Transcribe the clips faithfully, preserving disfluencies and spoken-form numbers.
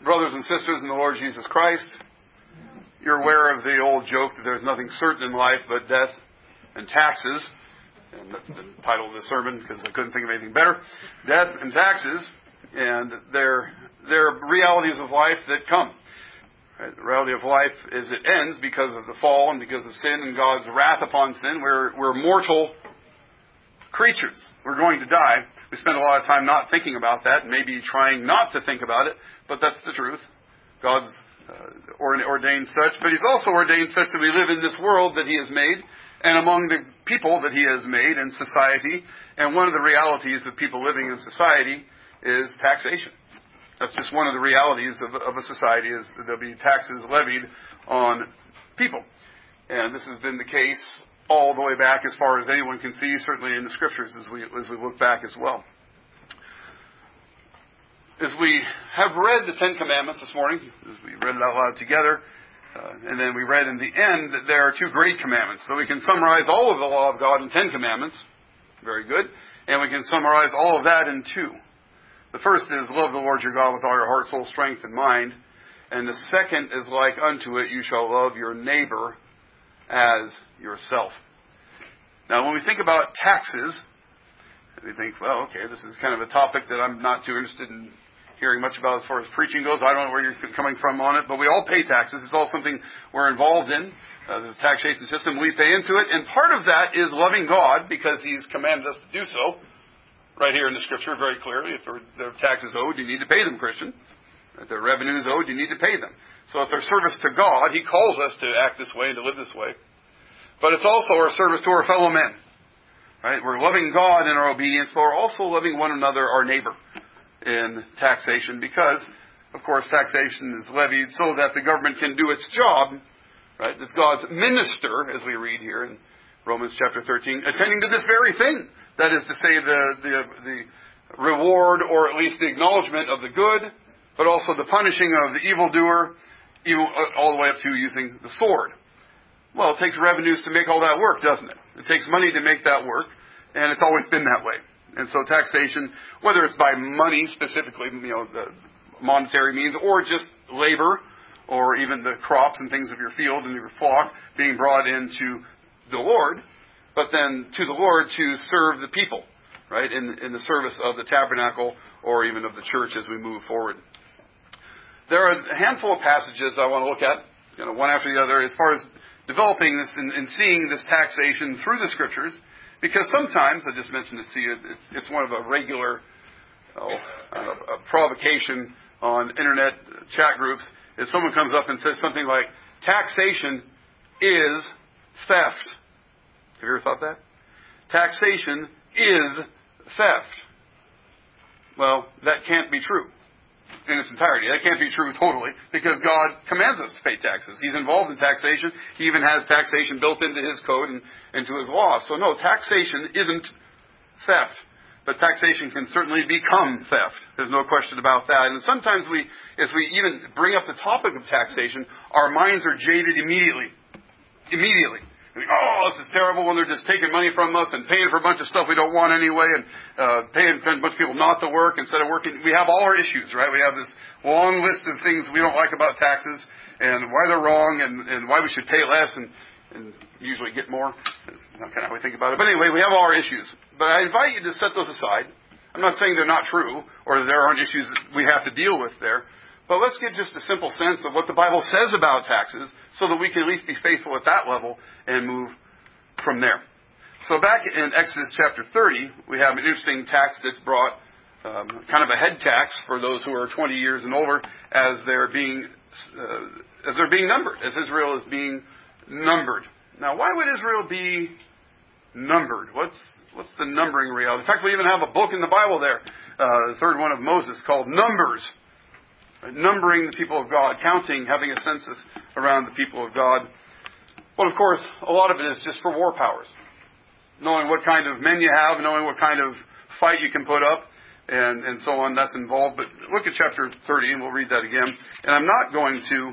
Brothers and sisters in the Lord Jesus Christ, you're aware of the old joke that there's nothing certain in life but death and taxes. And that's the title of the sermon because I couldn't think of anything better. Death and taxes, and they're, they're realities of life that come. Right? The reality of life is it ends because of the fall and because of sin and God's wrath upon sin. We're, we're mortal creatures. We're going to die. We spend a lot of time not thinking about that, and maybe trying not to think about it, but that's the truth. God's uh, ordained such, but He's also ordained such that we live in this world that He has made, and among the people that He has made in society. And one of the realities of people living in society is taxation. That's just one of the realities of, of a society, is that there'll be taxes levied on people. And this has been the case all the way back as far as anyone can see, certainly in the Scriptures as we as we look back as well. As we have read the Ten Commandments this morning, as we read it out loud together, uh, and then we read in the end that there are two great commandments. So we can summarize all of the law of God in Ten Commandments. Very good. And we can summarize all of that in two. The first is, love the Lord your God with all your heart, soul, strength, and mind. And the second is, like unto it, you shall love your neighbor as yourself. Now, when we think about taxes, we think, well, okay, this is kind of a topic that I'm not too interested in hearing much about as far as preaching goes. I don't know where you're coming from on it, but we all pay taxes. It's all something we're involved in. Uh, there's a taxation system. We pay into it. And part of that is loving God, because He's commanded us to do so. Right here in the Scripture, very clearly, if there are taxes owed, you need to pay them, Christian. If there are revenues owed, you need to pay them. So if they're service to God, He calls us to act this way and to live this way. But it's also our service to our fellow men. Right? We're loving God in our obedience, but we're also loving one another, our neighbor, in taxation, because, of course, taxation is levied so that the government can do its job. Right? It's God's minister, as we read here in Romans chapter thirteen, attending to this very thing. That is to say, the, the the reward, or at least the acknowledgement of the good, but also the punishing of the evildoer, even all the way up to using the sword. Well, it takes revenues to make all that work, doesn't it? It takes money to make that work, and it's always been that way. And so taxation, whether it's by money specifically, you know, the monetary means, or just labor, or even the crops and things of your field and your flock being brought into the Lord, but then to the Lord to serve the people, right, in, in the service of the tabernacle or even of the church as we move forward. There are a handful of passages I want to look at, you know, one after the other, as far as developing this and, and seeing this taxation through the Scriptures, because sometimes, I just mentioned this to you, it's, it's one of a regular oh, a, a provocation on internet chat groups, is someone comes up and says something like, taxation is theft. Have you ever thought that? Taxation is theft. Well, that can't be true in its entirety. That can't be true totally, because God commands us to pay taxes. He's involved in taxation. He even has taxation built into His code and into His law. So no, taxation isn't theft. But taxation can certainly become theft. There's no question about that. And sometimes we, as we even bring up the topic of taxation, our minds are jaded immediately. Immediately. Oh, this is terrible when they're just taking money from us and paying for a bunch of stuff we don't want anyway, and uh, paying a bunch of people not to work instead of working. We have all our issues, right? We have this long list of things we don't like about taxes and why they're wrong and, and why we should pay less and, and usually get more. That's not kind of how we think about it. But anyway, we have all our issues. But I invite you to set those aside. I'm not saying they're not true or that there aren't issues that we have to deal with there. But let's get just a simple sense of what the Bible says about taxes so that we can at least be faithful at that level and move from there. So back in Exodus chapter thirty, we have an interesting tax that's brought, um, kind of a head tax for those who are twenty years and older, as they're being uh, as they're being numbered, as Israel is being numbered. Now, why would Israel be numbered? What's what's the numbering reality? In fact, we even have a book in the Bible there, uh, the third one of Moses, called Numbers. Numbering the people of God, counting, having a census around the people of God. Well, of course, a lot of it is just for war powers. Knowing what kind of men you have, knowing what kind of fight you can put up, and, and so on, that's involved. But look at chapter thirty, and we'll read that again. And I'm not going to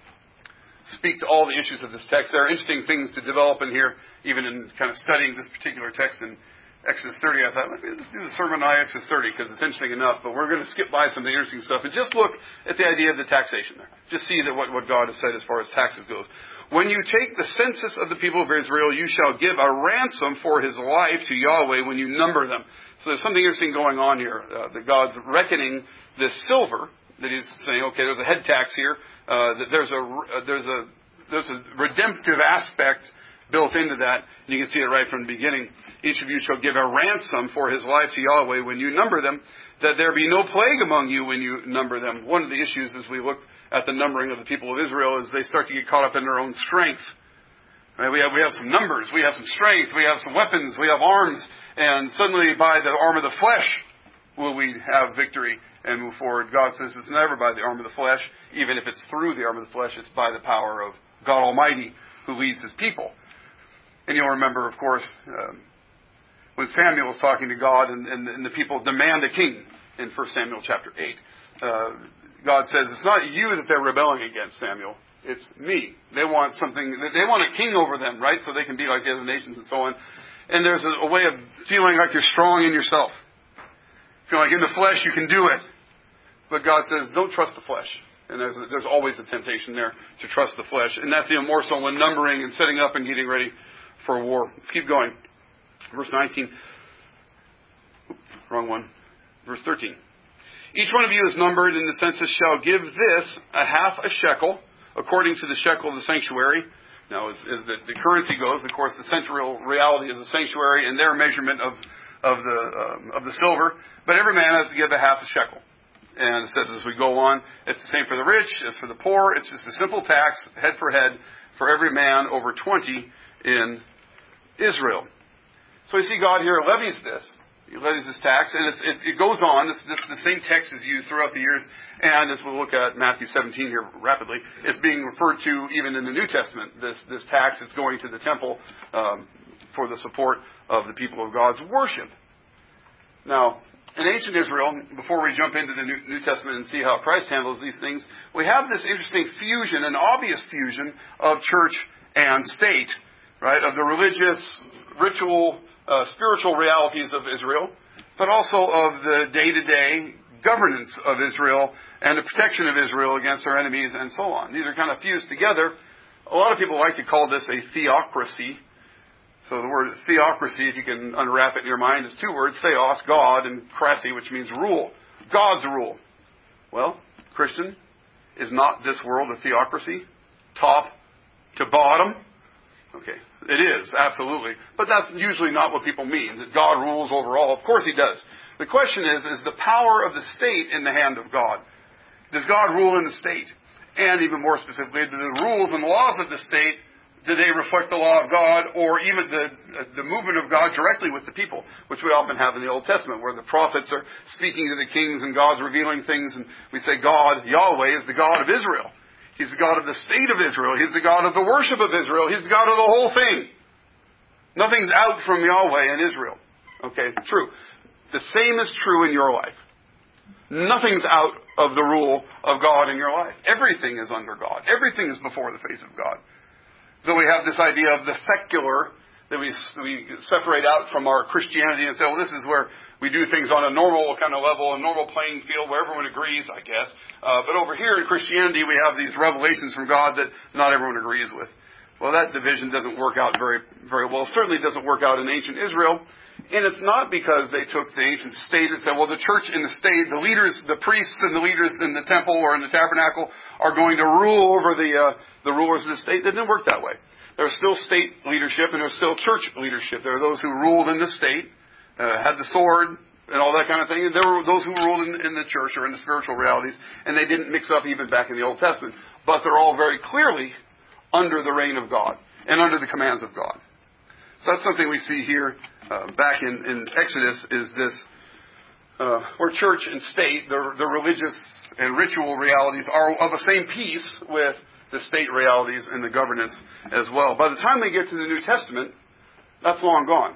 speak to all the issues of this text. There are interesting things to develop in here, even in kind of studying this particular text in, Exodus thirty, I thought, let's do the sermon on Exodus thirty because it's interesting enough, but we're going to skip by some of the interesting stuff and just look at the idea of the taxation there. Just see that what, what God has said as far as taxes goes. When you take the census of the people of Israel, you shall give a ransom for his life to Yahweh when you number them. So there's something interesting going on here, uh, that God's reckoning this silver, that he's saying, okay, there's a head tax here, uh, that there's a, uh, there's a, there's a redemptive aspect built into that. And you can see it right from the beginning. Each of you shall give a ransom for his life to Yahweh when you number them, that there be no plague among you when you number them. One of the issues as we look at the numbering of the people of Israel is they start to get caught up in their own strength. Right? We have, we have some numbers, we have some strength, we have some weapons, we have arms, and suddenly by the arm of the flesh will we have victory and move forward. God says it's never by the arm of the flesh. Even if it's through the arm of the flesh, it's by the power of God Almighty who leads his people. And you'll remember, of course, um, when Samuel was talking to God and, and, and the people demand a king in First Samuel chapter eight. Uh, God says, it's not you that they're rebelling against, Samuel. It's me. They want something, they want a king over them, right? So they can be like the other nations and so on. And there's a, a way of feeling like you're strong in yourself. Feeling like in the flesh you can do it. But God says, don't trust the flesh. And there's, there's always a temptation there to trust the flesh. And that's even more so when numbering and setting up and getting ready for a war. Let's keep going. Verse nineteen. Oops, wrong one. Verse thirteen. Each one of you is numbered in the census shall give this a half a shekel, according to the shekel of the sanctuary. Now, as, as the, the currency goes, of course, the central reality is the sanctuary and their measurement of of the um, of the silver. But every man has to give a half a shekel. And it says as we go on, it's the same for the rich as for the poor. It's just a simple tax, head for head, for every man over twenty in Israel. So you see God here levies this. He levies this tax, and it's, it, it goes on. This, this, the same text is used throughout the years, and as we'll look at Matthew seventeen here rapidly, it's being referred to even in the New Testament. This, this tax is going to the temple um, for the support of the people of God's worship. Now, in ancient Israel, before we jump into the New, New Testament and see how Christ handles these things, we have this interesting fusion, an obvious fusion of church and state. Right, of the religious, ritual, uh, spiritual realities of Israel, but also of the day-to-day governance of Israel and the protection of Israel against their enemies and so on. These are kind of fused together. A lot of people like to call this a theocracy. So the word theocracy, if you can unwrap it in your mind, is two words, theos, God, and krasi, which means rule. God's rule. Well, Christian, is not this world a theocracy? Top to bottom? Okay, it is, absolutely. But that's usually not what people mean, that God rules over all. Of course he does. The question is, is the power of the state in the hand of God? Does God rule in the state? And even more specifically, do the rules and laws of the state, do they reflect the law of God or even the the movement of God directly with the people, which we often have in the Old Testament, where the prophets are speaking to the kings and God's revealing things, and we say God, Yahweh, is the God of Israel. He's the God of the state of Israel. He's the God of the worship of Israel. He's the God of the whole thing. Nothing's out from Yahweh in Israel. Okay, true. The same is true in your life. Nothing's out of the rule of God in your life. Everything is under God. Everything is before the face of God. So we have this idea of the secular that we we separate out from our Christianity and say, well, this is where we do things on a normal kind of level, a normal playing field where everyone agrees, I guess. Uh, but over here in Christianity, we have these revelations from God that not everyone agrees with. Well, that division doesn't work out very, very well. It certainly doesn't work out in ancient Israel. And it's not because they took the ancient state and said, well, the church and the state, the leaders, the priests and the leaders in the temple or in the tabernacle are going to rule over the uh, the rulers of the state. It didn't work that way. There's still state leadership and there's still church leadership. There are those who ruled in the state, uh, had the sword and all that kind of thing. And there were those who ruled in, in the church or in the spiritual realities, and they didn't mix up even back in the Old Testament. But they're all very clearly under the reign of God and under the commands of God. So that's something we see here uh, back in, in Exodus is this, uh, where church and state, the, the religious and ritual realities are of the same piece with the state realities and the governance as well. By the time we get to the New Testament, that's long gone.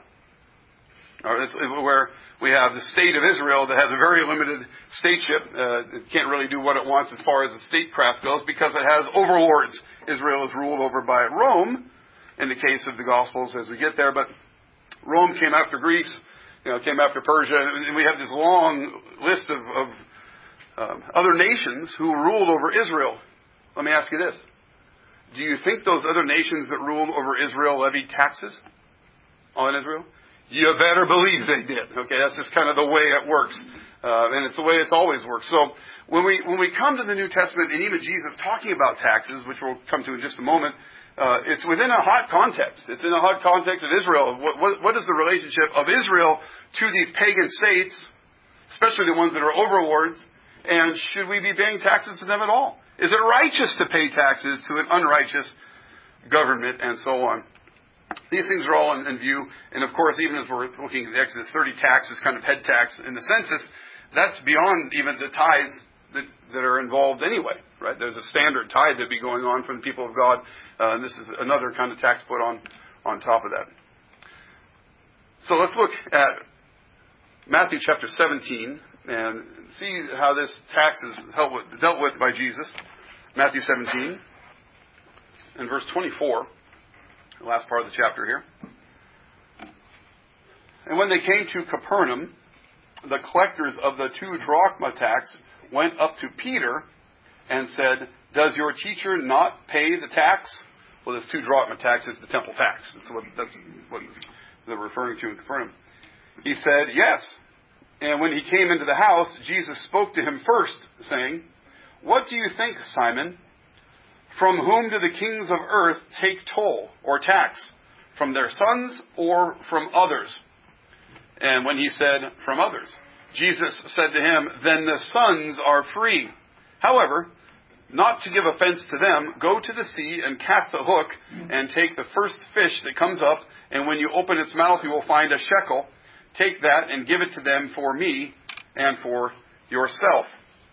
Or it's where we have the state of Israel that has a very limited stateship. Uh, it can't really do what it wants as far as the statecraft goes because it has overlords. Israel is ruled over by Rome in the case of the Gospels as we get there. But Rome came after Greece you know, came after Persia, and we have this long list of, of um, other nations who ruled over Israel. Let me ask you this. Do you think those other nations that ruled over Israel levied taxes on Israel? You better believe they did. Okay, that's just kind of the way it works. Uh, and it's the way it's always worked. So when we when we come to the New Testament, and even Jesus talking about taxes, which we'll come to in just a moment, uh, it's within a hot context. It's in a hot context of Israel. What, what, what is the relationship of Israel to these pagan states, especially the ones that are overlords, and should we be paying taxes to them at all? Is it righteous to pay taxes to an unrighteous government, and so on? These things are all in, in view. And of course, even as we're looking at the Exodus thirty tax, this kind of head tax in the census, that's beyond even the tithes that, that are involved anyway, right? There's a standard tithe that be going on from the people of God. Uh, and this is another kind of tax put on, on top of that. So let's look at Matthew chapter seventeen and see how this tax is dealt with, dealt with by Jesus. Matthew seventeen and verse twenty-four. The last part of the chapter here. And when they came to Capernaum, the collectors of the two drachma tax went up to Peter and said, "Does your teacher not pay the tax?" Well, this two drachma tax is the temple tax. That's what, that's what they're referring to in Capernaum. He said, "Yes." And when he came into the house, Jesus spoke to him first, saying, "What do you think, Simon? From whom do the kings of earth take toll or tax? From their sons or from others?" And when he said, "From others," Jesus said to him, "Then the sons are free. However, not to give offense to them, go to the sea and cast a hook and take the first fish that comes up, and when you open its mouth you will find a shekel. Take that and give it to them for me and for yourself."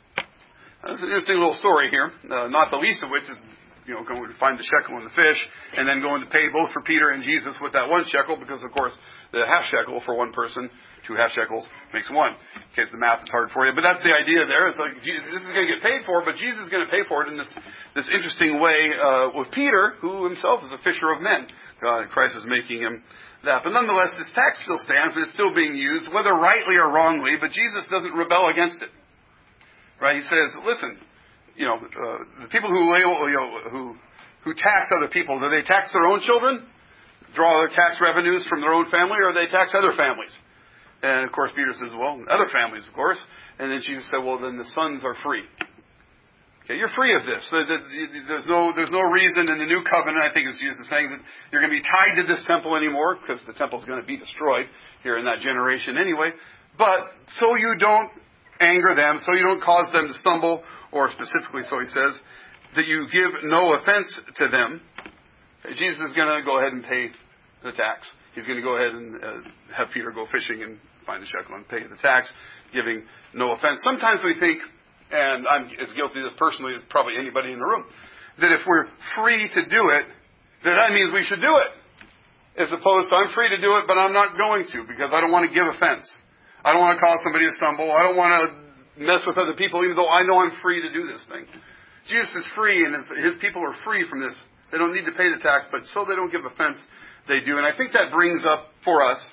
This is an interesting little story here, uh, not the least of which is, you know, going to find the shekel and the fish, and then going to pay both for Peter and Jesus with that one shekel, because, of course, the half shekel for one person, two half shekels makes one, in case the math is hard for you. But that's the idea there. It's like, Jesus, this is going to get paid for, but Jesus is going to pay for it in this this interesting way uh, with Peter, who himself is a fisher of men. Uh, Christ is making him that. But nonetheless, this tax still stands, and it's still being used, whether rightly or wrongly, but Jesus doesn't rebel against it. Right? He says, listen, you know, uh, the people who label, you know, who who tax other people, do they tax their own children, draw their tax revenues from their own family, or do they tax other families? And of course, Peter says, well, other families, of course. And then Jesus said, well, then the sons are free. Okay, you're free of this. There's no there's no reason in the new covenant, I think, as Jesus is saying, that you're going to be tied to this temple anymore, because the temple is going to be destroyed here in that generation anyway. But so you don't anger them, so you don't cause them to stumble, or specifically, so he says, that you give no offense to them. Okay, Jesus is going to go ahead and pay the tax. He's going to go ahead and uh, have Peter go fishing and find the shekel and pay the tax, giving no offense. Sometimes we think, and I'm as guilty of this personally as probably anybody in the room, that if we're free to do it, that that means we should do it. As opposed to, I'm free to do it, but I'm not going to, because I don't want to give offense. I don't want to cause somebody to stumble. I don't want to mess with other people, even though I know I'm free to do this thing. Jesus is free, and his, his people are free from this. They don't need to pay the tax, but so they don't give offense, they do. And I think that brings up for us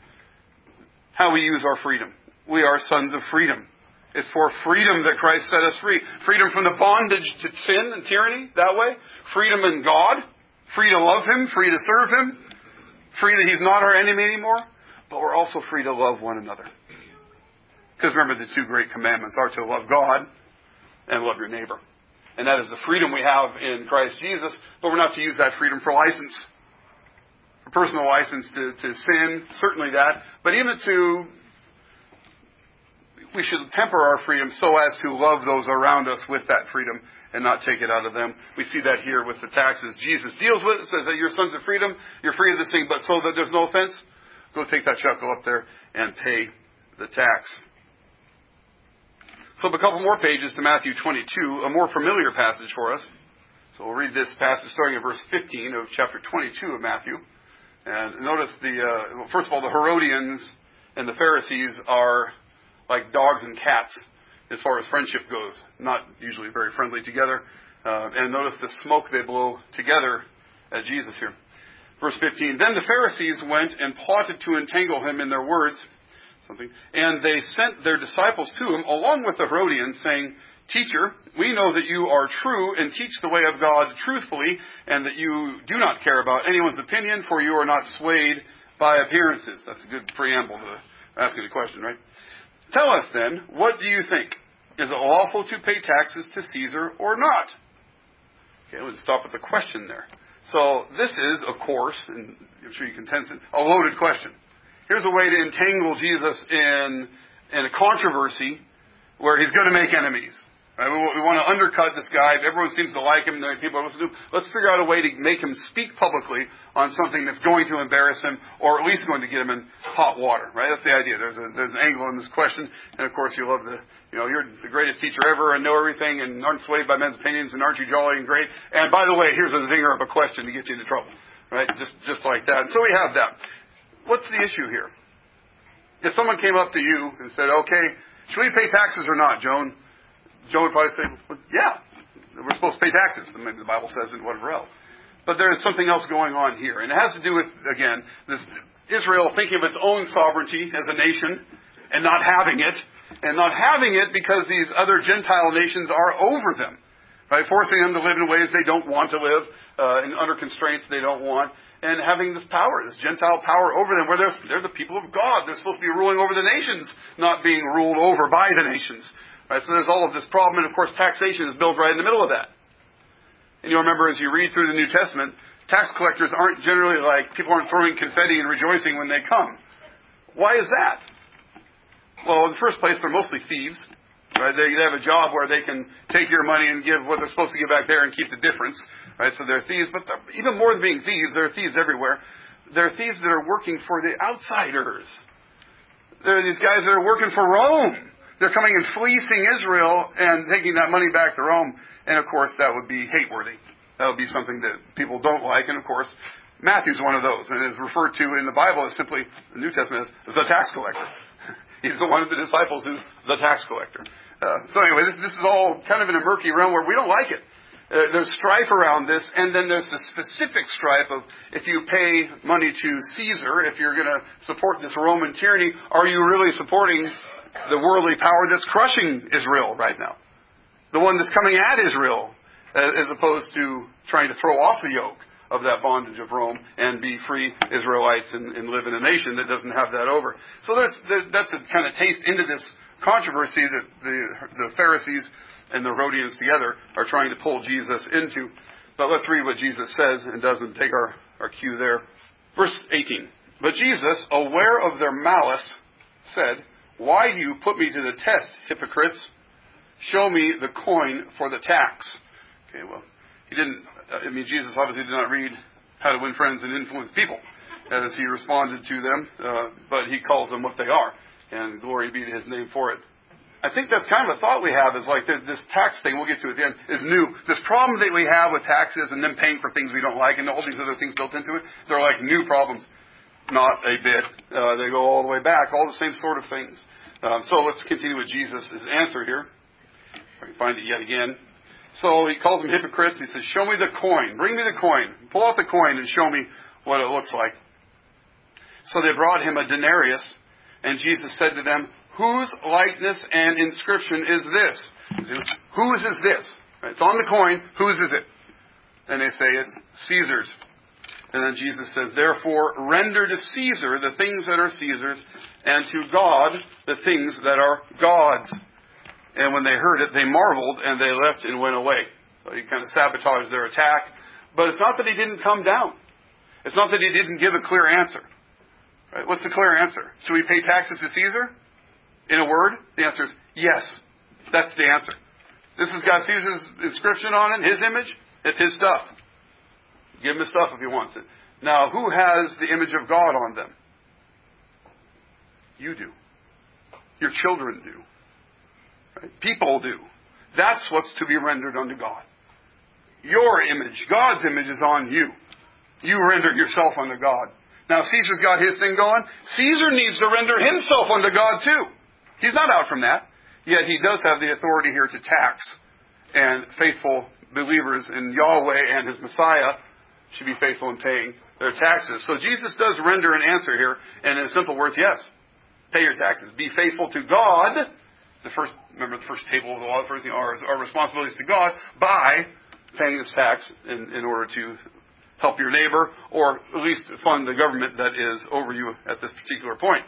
how we use our freedom. We are sons of freedom. It's for freedom that Christ set us free. Freedom from the bondage to sin and tyranny, that way. Freedom in God. Free to love Him. Free to serve Him. Free that He's not our enemy anymore. But we're also free to love one another. Because remember, the two great commandments are to love God and love your neighbor. And that is the freedom we have in Christ Jesus. But we're not to use that freedom for license. For personal license to, to sin, certainly that. But even to, we should temper our freedom so as to love those around us with that freedom and not take it out of them. We see that here with the taxes. Jesus deals with it, says that you're sons of freedom, you're free of this thing, but so that there's no offense, go take that shekel up there and pay the tax. Flip a couple more pages to Matthew twenty-two, a more familiar passage for us. So we'll read this passage starting in verse fifteen of chapter twenty-two of Matthew. And notice the, uh, first of all, the Herodians and the Pharisees are like dogs and cats as far as friendship goes. Not usually very friendly together. Uh, and notice the smoke they blow together at Jesus here. Verse fifteen, then the Pharisees went and plotted to entangle him in their words. something. And they sent their disciples to him, along with the Herodians, saying, Teacher, we know that you are true and teach the way of God truthfully, and that you do not care about anyone's opinion, for you are not swayed by appearances. That's a good preamble to asking a question, right? Tell us then, what do you think? Is it lawful to pay taxes to Caesar or not? Okay, let's stop at the question there. So this is, of course, and I'm sure you can sense it, a loaded question. Here's a way to entangle Jesus in, in a controversy where he's going to make enemies. Right? We, we want to undercut this guy. Everyone seems to like him. People are listening to him. Let's figure out a way to make him speak publicly on something that's going to embarrass him, or at least going to get him in hot water. Right? That's the idea. There's, a, there's an angle in this question, and of course you love the, you know, you're the greatest teacher ever and know everything and aren't swayed by men's opinions and aren't you jolly and great. And by the way, here's a zinger of a question to get you into trouble. Right? Just, just like that. And so we have that. What's the issue here? If someone came up to you and said, okay, should we pay taxes or not, Joan? Joan would probably say, well, yeah, we're supposed to pay taxes. Maybe the Bible says it, whatever else. But there is something else going on here. And it has to do with, again, this Israel thinking of its own sovereignty as a nation and not having it. And not having it because these other Gentile nations are over them. Right? Forcing them to live in ways they don't want to live, uh, and under constraints they don't want. And having this power, this Gentile power over them, where they're, they're the people of God. They're supposed to be ruling over the nations, not being ruled over by the nations. Right, so there's all of this problem, and of course taxation is built right in the middle of that. And you'll remember as you read through the New Testament, tax collectors aren't generally like, people aren't throwing confetti and rejoicing when they come. Why is that? Well, in the first place, they're mostly thieves. Right? They, they have a job where they can take your money and give what they're supposed to give back there and keep the difference. Right? So they're thieves, but they're, even more than being thieves, they're thieves everywhere. They're thieves that are working for the outsiders. They're these guys that are working for Rome. They're coming and fleecing Israel and taking that money back to Rome. And, of course, that would be hate-worthy. That would be something that people don't like. And, of course, Matthew's one of those. And is referred to in the Bible as simply, the New Testament as the tax collector. He's the one of the disciples who's the tax collector. Uh, so, anyway, this, this is all kind of in a murky realm where we don't like it. Uh, there's strife around this, and then there's the specific strife of if you pay money to Caesar, if you're going to support this Roman tyranny, are you really supporting the worldly power that's crushing Israel right now? The one that's coming at Israel, as opposed to trying to throw off the yoke of that bondage of Rome and be free Israelites and, and live in a nation that doesn't have that over. So there's, that's a kind of taste into this controversy that the, the Pharisees and the Herodians together are trying to pull Jesus into. But let's read what Jesus says and doesn't take our, our cue there. Verse eighteen. But Jesus, aware of their malice, said, Why do you put me to the test, hypocrites? Show me the coin for the tax. Okay, well, he didn't, I mean, Jesus obviously did not read How to Win Friends and Influence People as he responded to them, uh, but he calls them what they are, and glory be to his name for it. I think that's kind of a thought we have is like this tax thing, we'll get to at the end, is new. This problem that we have with taxes and them paying for things we don't like and all these other things built into it, they're like new problems. Not a bit. Uh, they go all the way back, all the same sort of things. Um, so let's continue with Jesus' answer here. I can find it yet again. So he calls them hypocrites. He says, show me the coin. Bring me the coin. Pull out the coin and show me what it looks like. So they brought him a denarius, and Jesus said to them, whose likeness and inscription is this? Whose is this? It's on the coin. Whose is it? And they say, it's Caesar's. And then Jesus says, therefore, render to Caesar the things that are Caesar's, and to God the things that are God's. And when they heard it, they marveled, and they left and went away. So he kind of sabotaged their attack. But it's not that he didn't come down. It's not that he didn't give a clear answer. Right? What's the clear answer? Should we pay taxes to Caesar? In a word, the answer is yes. That's the answer. This has got Caesar's inscription on it, his image. It's his stuff. Give him his stuff if he wants it. Now, who has the image of God on them? You do. Your children do. Right? People do. That's what's to be rendered unto God. Your image, God's image is on you. You render yourself unto God. Now, Caesar's got his thing going. Caesar needs to render himself unto God too. He's not out from that. Yet he does have the authority here to tax. And faithful believers in Yahweh and his Messiah should be faithful in paying their taxes. So Jesus does render an answer here. And in simple words, yes. Pay your taxes. Be faithful to God. The first, remember the first table of the law, the first thing are our responsibilities to God by paying this tax in, in order to help your neighbor, or at least fund the government that is over you at this particular point.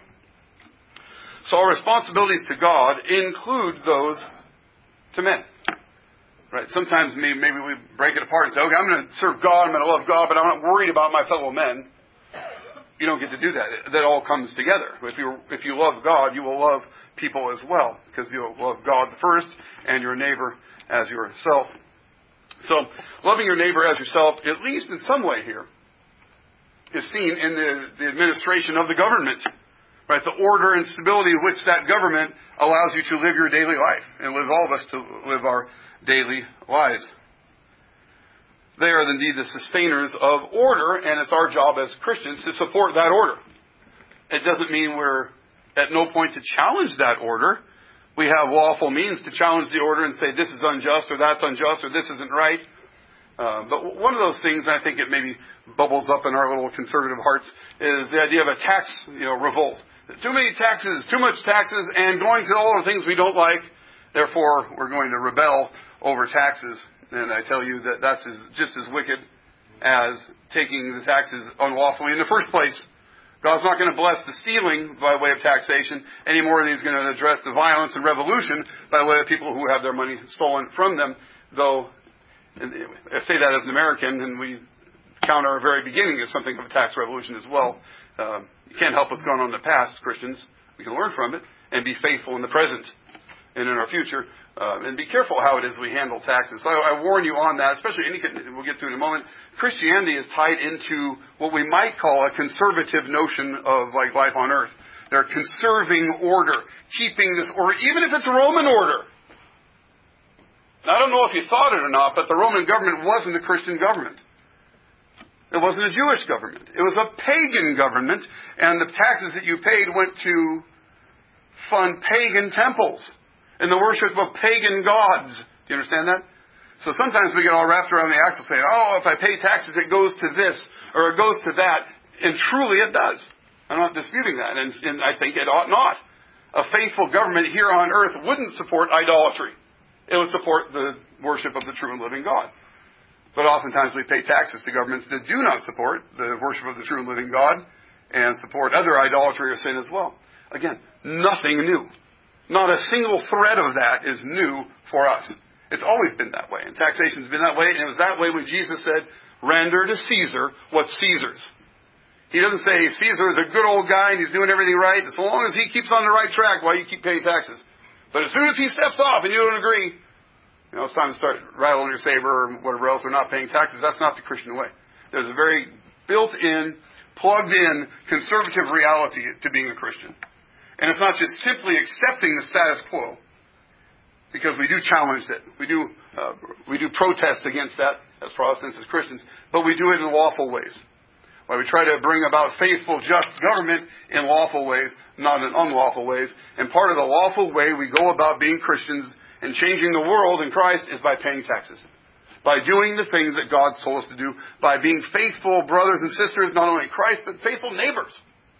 So our responsibilities to God include those to men. Right? Sometimes maybe, maybe we break it apart and say, okay, I'm going to serve God, I'm going to love God, but I'm not worried about my fellow men. You don't get to do that. That all comes together. If you if you love God, you will love people as well, because you'll love God first and your neighbor as yourself. So, loving your neighbor as yourself, at least in some way here, is seen in the, the administration of the government. Right? The order and stability of which that government allows you to live your daily life, and allows all of us to live our daily lives. They are indeed the sustainers of order, and it's our job as Christians to support that order. It doesn't mean we're at no point to challenge that order. We have lawful means to challenge the order and say this is unjust, or that's unjust, or this isn't right. Uh, but one of those things, and I think it maybe bubbles up in our little conservative hearts, is the idea of a tax, you know, revolt. Too many taxes, too much taxes, and going to all the things we don't like. Therefore, we're going to rebel over taxes. And I tell you that that's as, just as wicked as taking the taxes unlawfully in the first place. God's not going to bless the stealing by way of taxation any more than He's going to address the violence and revolution by way of people who have their money stolen from them. Though, and I say that as an American, and we count our very beginning as something of a tax revolution as well. Um, you can't help what's gone on in the past, Christians. We can learn from it and be faithful in the present and in our future. Uh, and be careful how it is we handle taxes. So I, I warn you on that, especially, and we'll get to it in a moment, Christianity is tied into what we might call a conservative notion of like life on earth. They're conserving order, keeping this order, even if it's a Roman order. Now, I don't know if you thought it or not, but the Roman government wasn't a Christian government. It wasn't a Jewish government. It was a pagan government, and the taxes that you paid went to fund pagan temples and the worship of pagan gods. Do you understand that? So sometimes we get all wrapped around the axle saying, oh, if I pay taxes, it goes to this, or it goes to that. And truly it does. I'm not disputing that, and, and I think it ought not. A faithful government here on earth wouldn't support idolatry. It would support the worship of the true and living God. But oftentimes we pay taxes to governments that do not support the worship of the true and living God and support other idolatry or sin as well. Again, nothing new. Not a single thread of that is new for us. It's always been that way. And taxation's been that way. And it was that way when Jesus said, render to Caesar what's Caesar's. He doesn't say Caesar is a good old guy and he's doing everything right. So long as he keeps on the right track, why you keep paying taxes. But as soon as he steps off and you don't agree, you know, it's time to start rattling your saber or whatever else, or not paying taxes. That's not the Christian way. There's a very built-in, plugged-in, conservative reality to being a Christian. And it's not just simply accepting the status quo, because we do challenge it. We do uh, we do protest against that as Protestants, as Christians, but we do it in lawful ways. Why we try to bring about faithful, just government in lawful ways, not in unlawful ways. And part of the lawful way we go about being Christians and changing the world in Christ is by paying taxes. By doing the things that God's told us to do. By being faithful brothers and sisters, not only in Christ, but faithful neighbors.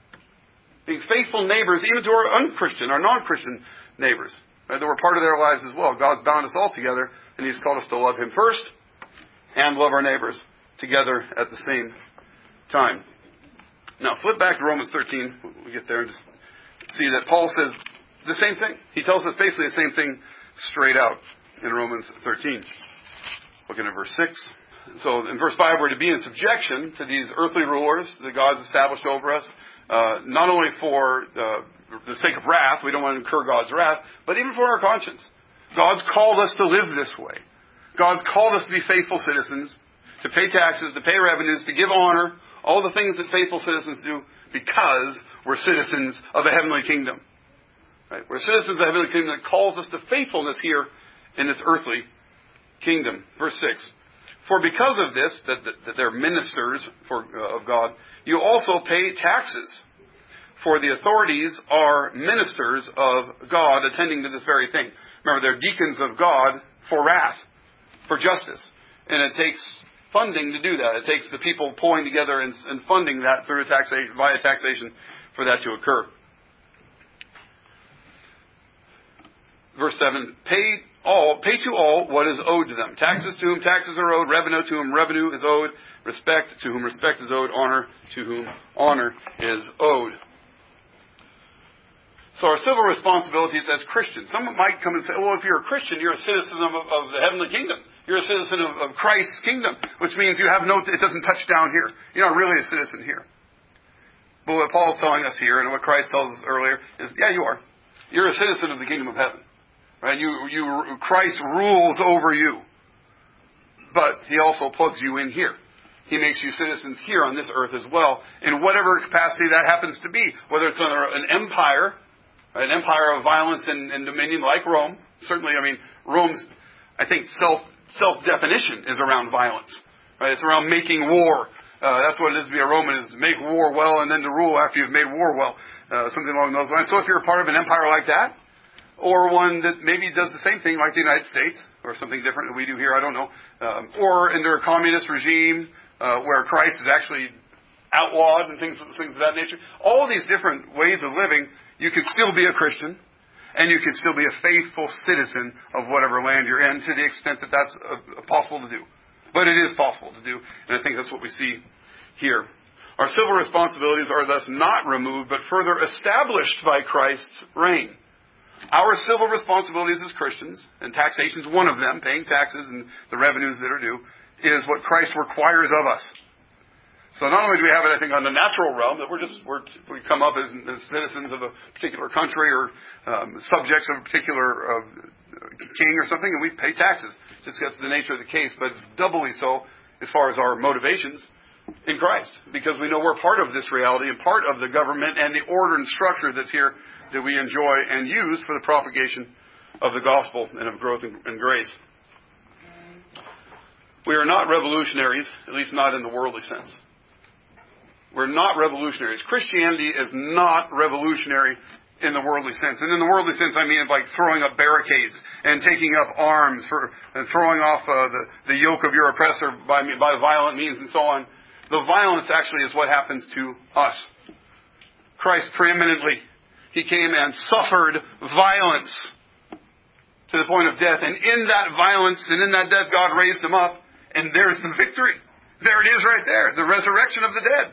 Being faithful neighbors, even to our unchristian, our non-Christian neighbors. Right? That we're part of their lives as well. God's bound us all together, and He's called us to love Him first and love our neighbors together at the same time. Now, flip back to Romans thirteen. We'll get there and just see that Paul says the same thing. He tells us basically the same thing straight out in Romans thirteen. Looking at verse six. So in verse five, we're to be in subjection to these earthly rulers that God's established over us. Uh, not only for uh, the sake of wrath, we don't want to incur God's wrath, but even for our conscience. God's called us to live this way. God's called us to be faithful citizens, to pay taxes, to pay revenues, to give honor, all the things that faithful citizens do, because we're citizens of a heavenly kingdom. Right? We're citizens of the heavenly kingdom that calls us to faithfulness here in this earthly kingdom. Verse six. For because of this, that, that, that they're ministers for, uh, of God, you also pay taxes. For the authorities are ministers of God, attending to this very thing. Remember, they're deacons of God for wrath, for justice. And it takes funding to do that. It takes the people pulling together and, and funding that through taxation, via taxation for that to occur. verse seven, pay all, pay to all what is owed to them. Taxes to whom taxes are owed, revenue to whom revenue is owed, respect to whom respect is owed, honor to whom honor is owed. So our civil responsibilities as Christians. Someone might come and say, well, if you're a Christian, you're a citizen of, of the heavenly kingdom. You're a citizen of, of Christ's kingdom, which means you have no, it doesn't touch down here. You're not really a citizen here. But what Paul's telling us here, and what Christ tells us earlier, is, yeah, you are. You're a citizen of the kingdom of heaven. Right? You, you, Christ rules over you. But He also plugs you in here. He makes you citizens here on this earth as well, in whatever capacity that happens to be. Whether it's under an empire, an empire of violence and, and dominion like Rome. Certainly, I mean, Rome's, I think, self, self-definition is around violence. Right? It's around making war. Uh, that's what it is to be a Roman, is to make war well and then to rule after you've made war well. Uh, something along those lines. So if you're a part of an empire like that, or one that maybe does the same thing like the United States, or something different that we do here, I don't know, um, or under a communist regime uh, where Christ is actually outlawed and things, things of that nature, all these different ways of living, you can still be a Christian, and you can still be a faithful citizen of whatever land you're in, to the extent that that's uh, possible to do. But it is possible to do, and I think that's what we see here. Our civil responsibilities are thus not removed, but further established by Christ's reign. Our civil responsibilities as Christians, and taxation is one of them, paying taxes and the revenues that are due, is what Christ requires of us. So not only do we have it, I think, on the natural realm, that we're just, we're, we come up as, as citizens of a particular country or um, subjects of a particular uh, king or something, and we pay taxes. Just that's the nature of the case, but doubly so as far as our motivations in Christ, because we know we're part of this reality and part of the government and the order and structure that's here that we enjoy and use for the propagation of the gospel and of growth and, and grace. We are not revolutionaries, at least not in the worldly sense. We're not revolutionaries. Christianity is not revolutionary in the worldly sense. And in the worldly sense, I mean like throwing up barricades and taking up arms for and throwing off uh, the, the yoke of your oppressor by, by violent means and so on. The violence actually is what happens to us. Christ preeminently, He came and suffered violence to the point of death. And in that violence and in that death, God raised Him up. And there's the victory. There it is right there. The resurrection of the dead.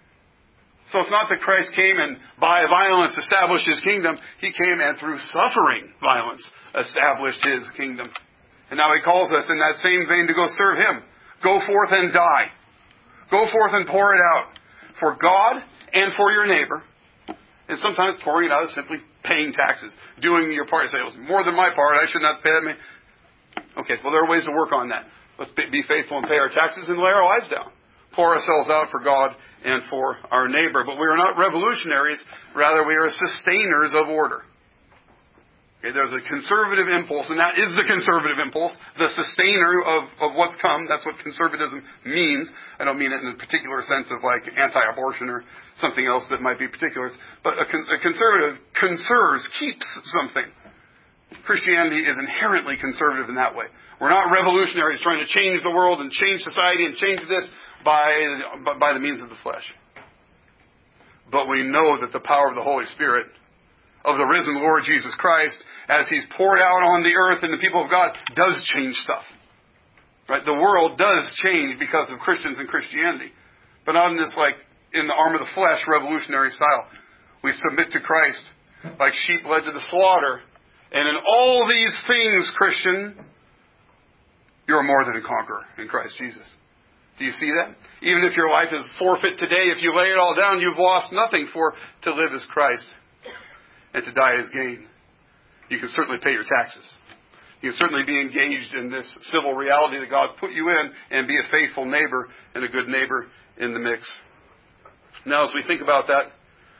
So it's not that Christ came and by violence established His kingdom. He came and through suffering violence established His kingdom. And now He calls us in that same vein to go serve Him. Go forth and die. Go forth and pour it out for God and for your neighbor. And sometimes pouring it out is simply paying taxes. Doing your part. You say, well, more than my part, I should not pay that. Okay, well there are ways to work on that. Let's be faithful and pay our taxes and lay our lives down. Pour ourselves out for God and for our neighbor. But we are not revolutionaries. Rather, we are sustainers of order. Okay, there's a conservative impulse, and that is the conservative impulse, the sustainer of, of what's come. That's what conservatism means. I don't mean it in a particular sense of like anti-abortion or something else that might be particular. But a, a conservative conserves, keeps something. Christianity is inherently conservative in that way. We're not revolutionaries trying to change the world and change society and change this by, by the means of the flesh. But we know that the power of the Holy Spirit, of the risen Lord Jesus Christ, as He's poured out on the earth and the people of God, does change stuff. Right? The world does change because of Christians and Christianity. But not in this, like, in the arm of the flesh, revolutionary style. We submit to Christ like sheep led to the slaughter. And in all these things, Christian, you're more than a conqueror in Christ Jesus. Do you see that? Even if your life is forfeit today, if you lay it all down, you've lost nothing, for to live is Christ and to die is gain. You can certainly pay your taxes. You can certainly be engaged in this civil reality that God's put you in and be a faithful neighbor and a good neighbor in the mix. Now, as we think about that,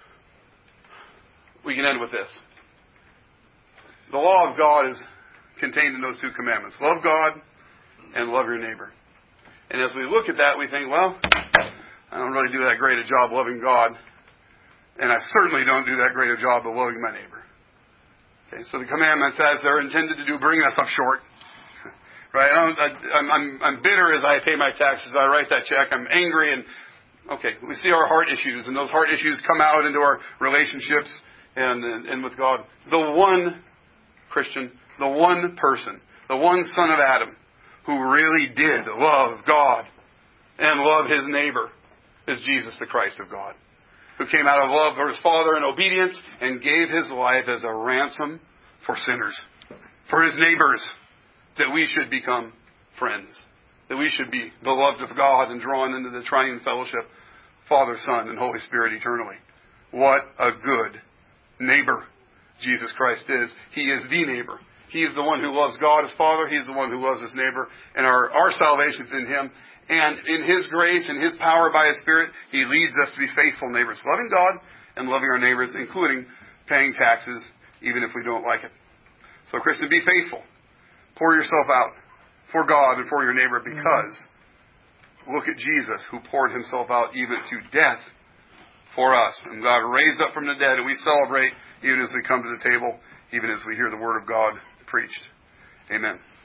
we can end with this. The law of God is contained in those two commandments. Love God and love your neighbor. And as we look at that, we think, well, I don't really do that great a job loving God. And I certainly don't do that great a job of loving my neighbor. Okay, so the commandments, as they're intended to do, bring us up short. Right? I don't, I, I'm, I'm, I'm bitter as I pay my taxes. I write that check. I'm angry. And, okay, we see our heart issues. And those heart issues come out into our relationships and, and, and with God. The one Christian, the one person, the one son of Adam who really did love God and love his neighbor is Jesus, the Christ of God, who came out of love for his Father and obedience and gave his life as a ransom for sinners, for his neighbors, that we should become friends, that we should be beloved of God and drawn into the triune fellowship, Father, Son, and Holy Spirit eternally. What a good neighbor Jesus Christ is. He is the neighbor. He is the one who loves God as Father. He is the one who loves his neighbor. And our, our salvation is in him. And in his grace and his power by his Spirit, he leads us to be faithful neighbors, loving God and loving our neighbors, including paying taxes, even if we don't like it. So, Christian, be faithful. Pour yourself out for God and for your neighbor, because look at Jesus, who poured himself out even to death for us. And God raised up from the dead, and we celebrate even as we come to the table, even as we hear the Word of God preached. Amen.